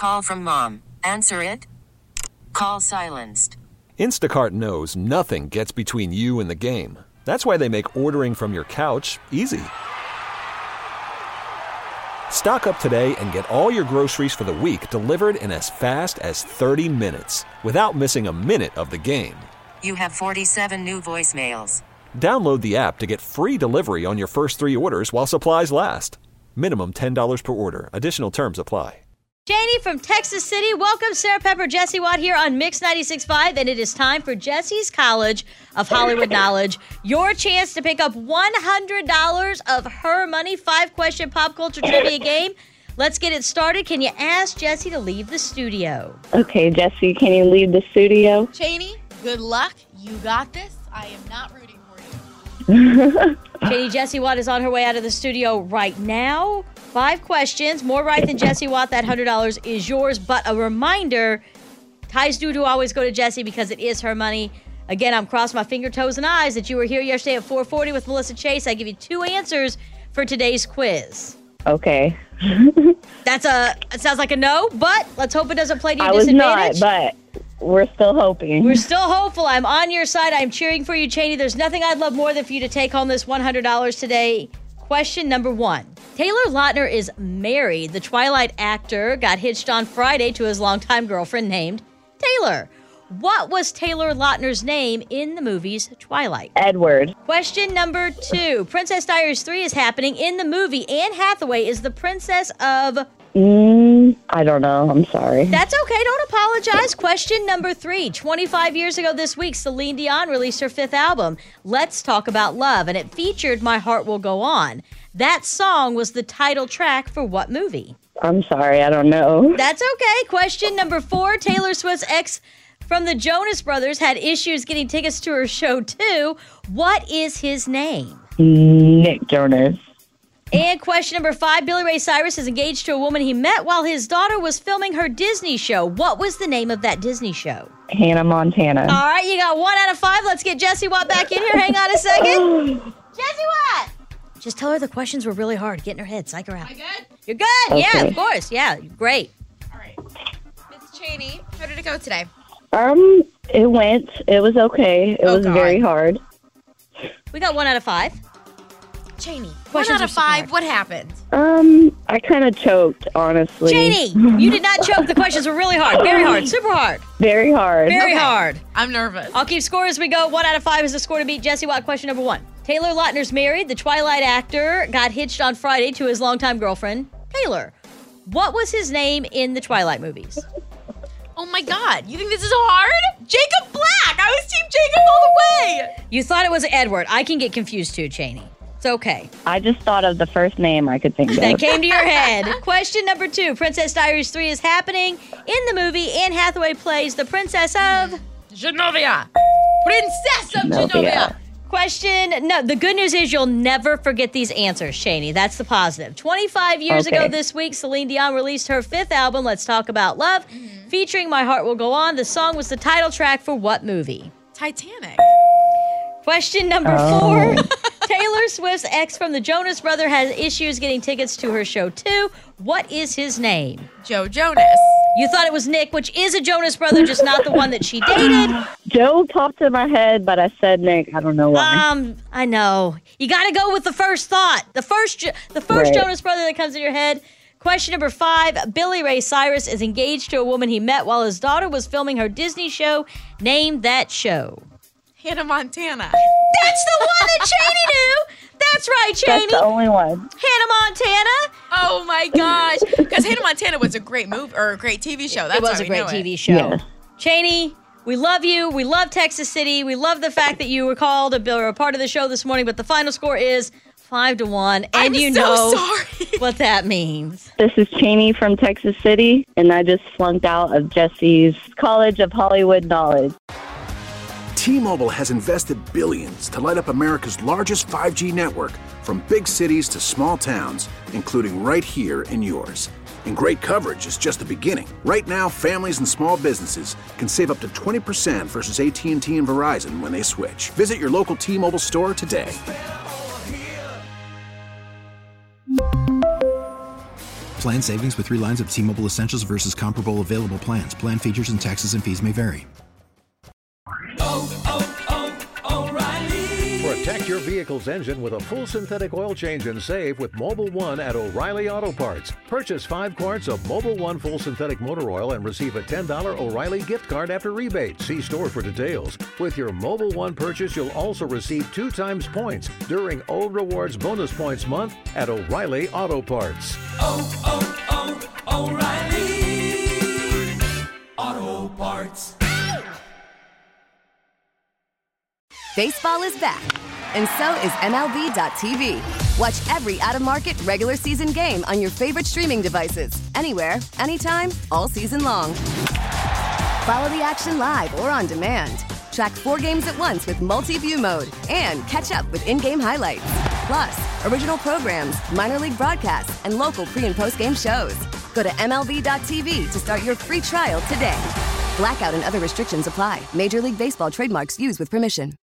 call from mom. Answer it. Call silenced. Instacart knows nothing gets between you and the game. That's why they make ordering from your couch easy. Stock up today and get all your groceries for the week delivered in as fast as 30 minutes without missing a minute of the game. You have 47 new voicemails. Download the app to get free delivery on your first 3 orders while supplies last. Minimum $10 per order. Additional terms apply. Janie from Texas City. Welcome, Sarah Pepper, Jesse Watt here on Mix 96.5, and it is time for Jesse's College of Hollywood Knowledge. Your chance to pick up $100 of her money. 5-question pop culture trivia game. Let's get it started. Can you ask Jesse to leave the studio? Okay, Jesse, can you leave the studio? Janie, good luck. You got this. I am not rooting for you. Janie, Jesse Watt is on her way out of the studio right now. 5 questions. More right than Jesse Watt. That $100 is yours. But a reminder, ties do always go to Jesse because it is her money. Again, I'm crossing my finger, toes, and eyes that you were here yesterday at 4:40 with Melissa Chase. I give you 2 answers for today's quiz. Okay. It sounds like a no, but let's hope it doesn't play to your disadvantage. I was not, but we're still hoping. We're still hopeful. I'm on your side. I'm cheering for you, Cheney. There's nothing I'd love more than for you to take home this $100 today. Question number 1. Taylor Lautner is married. The Twilight actor got hitched on Friday to his longtime girlfriend named Taylor. What was Taylor Lautner's name in the movies Twilight? Edward. Question number 2. Princess Diaries 3 is happening. In the movie, Anne Hathaway is the princess of... I don't know. I'm sorry. That's okay. Don't apologize. Question number 3. 25 years ago this week, Celine Dion released her 5th album, Let's Talk About Love, and it featured My Heart Will Go On. That song was the title track for what movie? I'm sorry. I don't know. That's okay. Question number 4. Taylor Swift's ex from the Jonas Brothers had issues getting tickets to her show, too. What is his name? Nick Jonas. And question number 5, Billy Ray Cyrus is engaged to a woman he met while his daughter was filming her Disney show. What was the name of that Disney show? Hannah Montana. All right, you got 1 out of 5. Let's get Jesse Watt back in here. Hang on a second. Jesse Watt! Just tell her the questions were really hard. Get in her head. Psych her out. Am I good? You're good. Okay. Yeah, of course. Yeah, great. All right. Miss Cheney, how did it go today? It went. It was okay. It was very hard. We got 1 out of 5. Cheney, 1 Questions out of are super hard. 5. What happened? I kind of choked, honestly. Cheney, you did not choke. The questions were really hard. Very hard. Super hard. Very hard. Very hard. I'm nervous. I'll keep score as we go. 1 out of 5 is the score to beat Jesse Watt. Question number 1. Taylor Lautner's married. The Twilight actor got hitched on Friday to his longtime girlfriend, Taylor. What was his name in the Twilight movies? Oh my God, you think this is hard? Jacob Black! I was Team Jacob all the way! You thought it was Edward. I can get confused too, Cheney. It's okay. I just thought of the first name I could think of. That came to your head. Question number 2. Princess Diaries 3 is happening. In the movie, Anne Hathaway plays the princess of... Genovia! Princess of Genovia! The good news is you'll never forget these answers, Cheney. That's the positive. 25 years ago this week, Celine Dion released her 5th album, Let's Talk About Love, featuring My Heart Will Go On. The song was the title track for what movie? Titanic. Question number 4. Taylor Swift's ex from the Jonas Brothers has issues getting tickets to her show, too. What is his name? Joe Jonas. You thought it was Nick, which is a Jonas brother, just not the one that she dated. Joe popped in my head, but I said Nick. I don't know why. I know. You got to go with the first thought. The first Right. Jonas brother that comes in your head. Question number 5. Billy Ray Cyrus is engaged to a woman he met while his daughter was filming her Disney show. Name that show. Hannah Montana. That's the one that Cheney knew. That's right, Cheney. That's the only one. Hannah Montana. Oh my gosh. Because Hannah Montana was a great movie or a great TV show. That's It was why a we great know TV it. show. Yes. Cheney, we love you. We love Texas City. We love the fact that you were called a part of the show this morning, but the final score is 5-1. And I'm you so know sorry. what that means. This is Cheney from Texas City, and I just flunked out of Jesse's College of Hollywood Knowledge. T-Mobile has invested billions to light up America's largest 5G network, from big cities to small towns, including right here in yours. And great coverage is just the beginning. Right now, families and small businesses can save up to 20% versus AT&T and Verizon when they switch. Visit your local T-Mobile store today. Plan savings with 3 lines of T-Mobile Essentials versus comparable available plans. Plan features and taxes and fees may vary. Protect your vehicle's engine with a full synthetic oil change and save with Mobil 1 at O'Reilly Auto Parts. Purchase 5 quarts of Mobil 1 full synthetic motor oil and receive a $10 O'Reilly gift card after rebate. See store for details. With your Mobil 1 purchase, you'll also receive 2 times points during O Rewards Bonus Points Month at O'Reilly Auto Parts. O'Reilly Auto Parts. Baseball is back, and so is MLB.tv. Watch every out-of-market, regular season game on your favorite streaming devices, anywhere, anytime, all season long. Follow the action live or on demand. Track 4 games at once with multi-view mode and catch up with in-game highlights. Plus, original programs, minor league broadcasts, and local pre- and post-game shows. Go to MLB.tv to start your free trial today. Blackout and other restrictions apply. Major League Baseball trademarks used with permission.